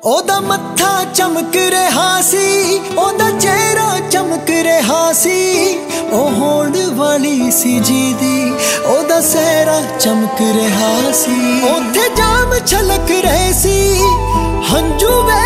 ਉਹਦਾ ਮੱਥਾ ਚਮਕ ਰਿਹਾ ਸੀ, ਉਹਦਾ ਚਿਹਰਾ ਚਮਕ ਰਿਹਾ ਸੀ। ਉਹ ਹੋਣ ਵਾਲੀ ਸੀ ਜਿਹਦੀ, ਉਹਦਾ ਸਿਹਰਾ ਚਮਕ ਰਿਹਾ ਸੀ। ਉੱਥੇ ਜਾਮ ਛਲਕ ਰਹੇ ਸੀ, ਹੰਝੂ ਵੇ